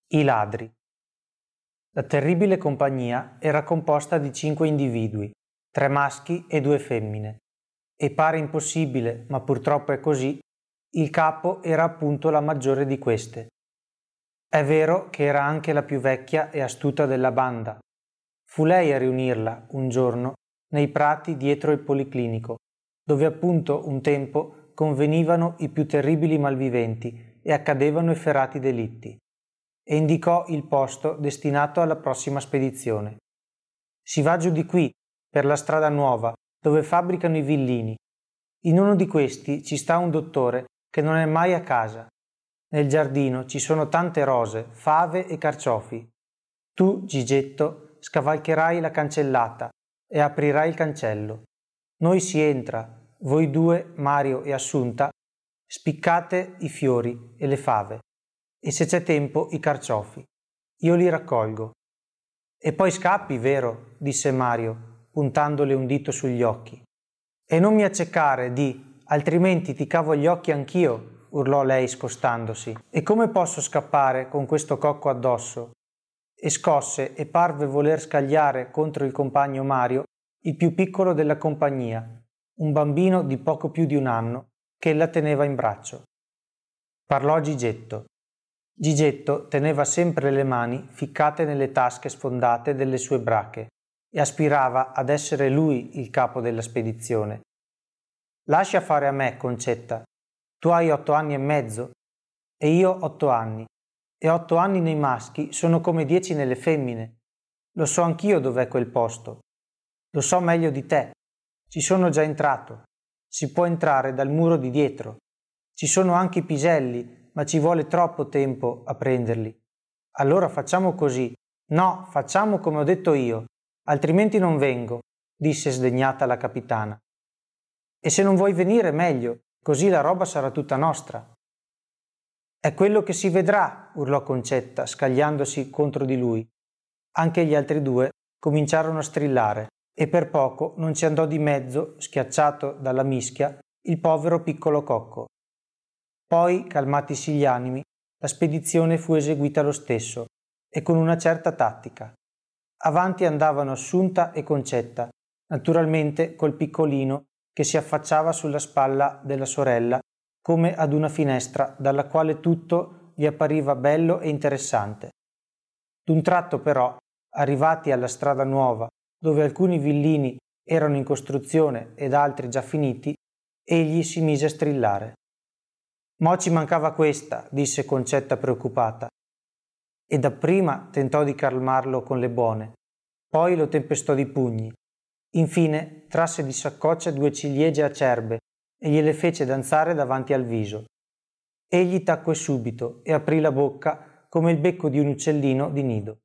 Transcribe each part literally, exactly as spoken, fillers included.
I ladri. La terribile compagnia era composta di cinque individui, tre maschi e due femmine, e pare impossibile, ma purtroppo è così, il capo era appunto la maggiore di queste. È vero che era anche la più vecchia e astuta della banda. Fu lei a riunirla, un giorno, nei prati dietro il policlinico, dove appunto un tempo convenivano i più terribili malviventi e accadevano efferati delitti, e indicò il posto destinato alla prossima spedizione. Si va giù di qui, per la strada nuova, dove fabbricano i villini. In uno di questi ci sta un dottore che non è mai a casa. Nel giardino ci sono tante rose, fave e carciofi. Tu, Gigetto, scavalcherai la cancellata e aprirai il cancello. Noi si entra, voi due, Mario e Assunta, spiccate i fiori e le fave, e se c'è tempo i carciofi. Io li raccolgo. E poi scappi, vero? Disse Mario, puntandole un dito sugli occhi. E non mi accecare, di, altrimenti ti cavo gli occhi anch'io, urlò lei scostandosi. E come posso scappare con questo cocco addosso? E scosse e parve voler scagliare contro il compagno Mario, il più piccolo della compagnia, un bambino di poco più di un anno, che la teneva in braccio. Parlò Gigetto. Gigetto teneva sempre le mani ficcate nelle tasche sfondate delle sue brache e aspirava ad essere lui il capo della spedizione. Lascia fare a me, Concetta. Tu hai otto anni e mezzo e io otto anni, e otto anni nei maschi sono come dieci nelle femmine. Lo so anch'io dov'è quel posto. Lo so meglio di te. Ci sono già entrato. Si può entrare dal muro di dietro. Ci sono anche i piselli, ma ci vuole troppo tempo a prenderli. Allora facciamo così. No, facciamo come ho detto io, altrimenti non vengo, disse sdegnata la capitana. E se non vuoi venire, meglio, così la roba sarà tutta nostra. È quello che si vedrà, urlò Concetta, scagliandosi contro di lui. Anche gli altri due cominciarono a strillare, e per poco non ci andò di mezzo, schiacciato dalla mischia, il povero piccolo cocco. Poi, calmatisi gli animi, la spedizione fu eseguita lo stesso, e con una certa tattica. Avanti andavano Assunta e Concetta, naturalmente col piccolino che si affacciava sulla spalla della sorella come ad una finestra dalla quale tutto gli appariva bello e interessante. D'un tratto però, arrivati alla strada nuova, dove alcuni villini erano in costruzione ed altri già finiti, egli si mise a strillare. Mo ci mancava questa, disse Concetta preoccupata, e dapprima tentò di calmarlo con le buone, poi lo tempestò di pugni. Infine trasse di saccoccia due ciliegie acerbe e gliele fece danzare davanti al viso. Egli tacque subito e aprì la bocca come il becco di un uccellino di nido.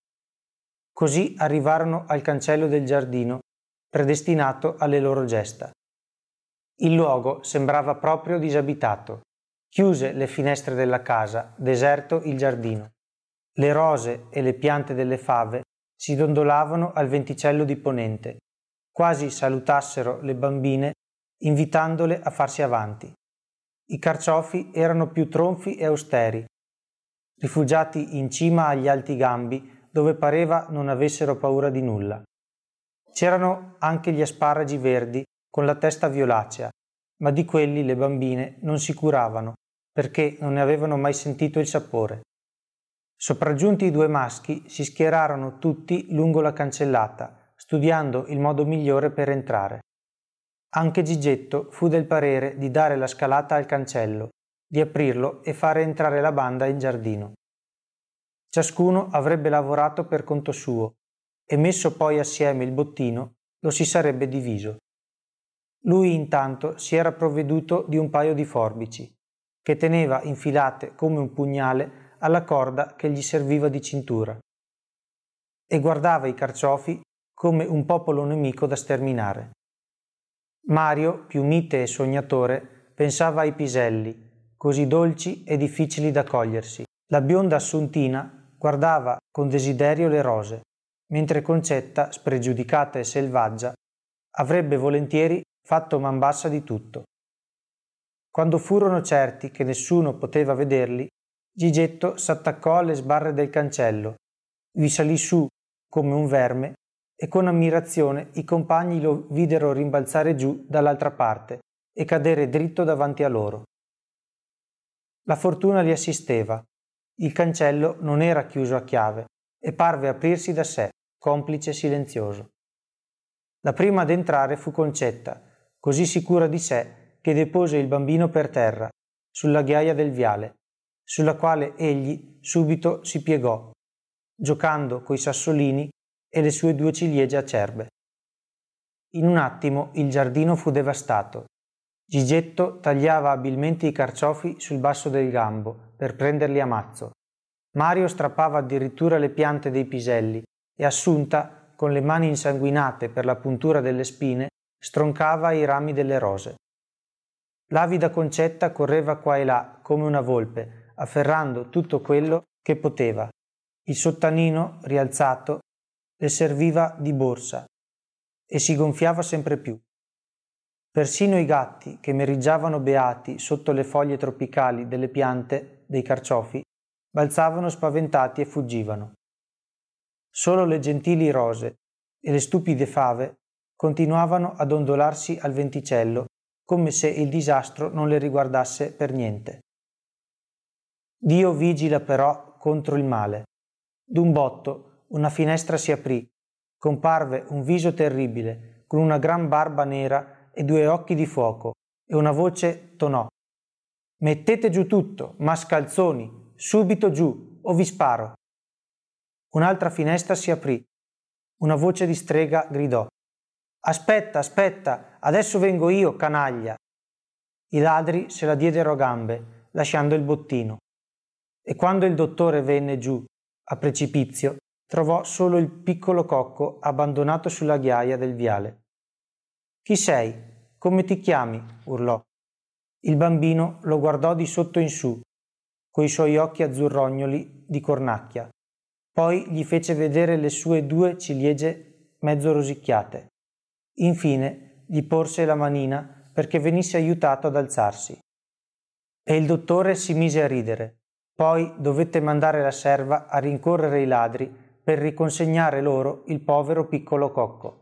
Così arrivarono al cancello del giardino, predestinato alle loro gesta. Il luogo sembrava proprio disabitato. Chiuse le finestre della casa, deserto il giardino. Le rose e le piante delle fave si dondolavano al venticello di ponente, quasi salutassero le bambine invitandole a farsi avanti. I carciofi erano più tronfi e austeri, rifugiati in cima agli alti gambi dove pareva non avessero paura di nulla. C'erano anche gli asparagi verdi con la testa violacea, ma di quelli le bambine non si curavano perché non ne avevano mai sentito il sapore. Sopraggiunti i due maschi si schierarono tutti lungo la cancellata, studiando il modo migliore per entrare. Anche Gigetto fu del parere di dare la scalata al cancello, di aprirlo e fare entrare la banda in giardino. Ciascuno avrebbe lavorato per conto suo e messo poi assieme il bottino lo si sarebbe diviso. Lui intanto si era provveduto di un paio di forbici, che teneva infilate come un pugnale alla corda che gli serviva di cintura, e guardava i carciofi come un popolo nemico da sterminare. Mario, più mite e sognatore, pensava ai piselli, così dolci e difficili da cogliersi. La bionda Assuntina guardava con desiderio le rose, mentre Concetta, spregiudicata e selvaggia, avrebbe volentieri fatto man bassa di tutto. Quando furono certi che nessuno poteva vederli, Gigetto s'attaccò alle sbarre del cancello, vi salì su come un verme e con ammirazione i compagni lo videro rimbalzare giù dall'altra parte e cadere dritto davanti a loro. La fortuna li assisteva. Il cancello non era chiuso a chiave e parve aprirsi da sé, complice silenzioso. La prima ad entrare fu Concetta, così sicura di sé che depose il bambino per terra, sulla ghiaia del viale, sulla quale egli subito si piegò, giocando coi sassolini e le sue due ciliegie acerbe. In un attimo il giardino fu devastato. Gigetto tagliava abilmente i carciofi sul basso del gambo per prenderli a mazzo. Mario strappava addirittura le piante dei piselli e Assunta, con le mani insanguinate per la puntura delle spine, stroncava i rami delle rose. L'avida Concetta correva qua e là come una volpe, afferrando tutto quello che poteva. Il sottanino, rialzato, le serviva di borsa e si gonfiava sempre più. Persino i gatti, che meriggiavano beati sotto le foglie tropicali delle piante, dei carciofi, balzavano spaventati e fuggivano. Solo le gentili rose e le stupide fave continuavano ad ondolarsi al venticello come se il disastro non le riguardasse per niente. Dio vigila però contro il male. D'un botto una finestra si aprì, comparve un viso terribile con una gran barba nera e due occhi di fuoco e una voce tonò: «Mettete giù tutto, mascalzoni, subito giù, o vi sparo!» Un'altra finestra si aprì. Una voce di strega gridò: «Aspetta, aspetta, adesso vengo io, canaglia!» I ladri se la diedero a gambe, lasciando il bottino. E quando il dottore venne giù, a precipizio, trovò solo il piccolo Cocco abbandonato sulla ghiaia del viale. «Chi sei? Come ti chiami?» urlò. Il bambino lo guardò di sotto in su, coi suoi occhi azzurrognoli di cornacchia. Poi gli fece vedere le sue due ciliegie mezzo rosicchiate. Infine gli porse la manina perché venisse aiutato ad alzarsi. E il dottore si mise a ridere. Poi dovette mandare la serva a rincorrere i ladri per riconsegnare loro il povero piccolo Cocco.